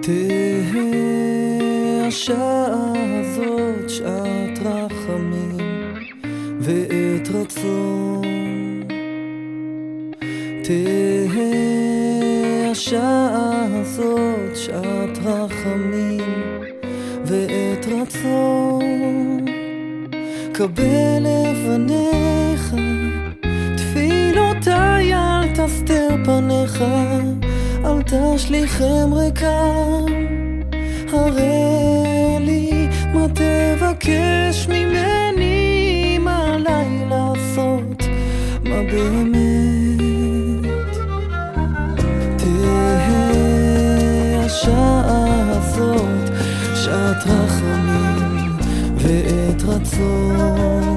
תהא השעה הזאת שעת רחמים ועת רצון. תהא השעה הזאת שעת רחמים ועת רצון. קבל לבניך תפילותיי, אל תסתר פניך, אל תשליכם ריקם. הראה לי מה תבקש ממני, מה עליי לעשות, מה באמת. תהא השעה הזאת שעת רחמים ועת רצון.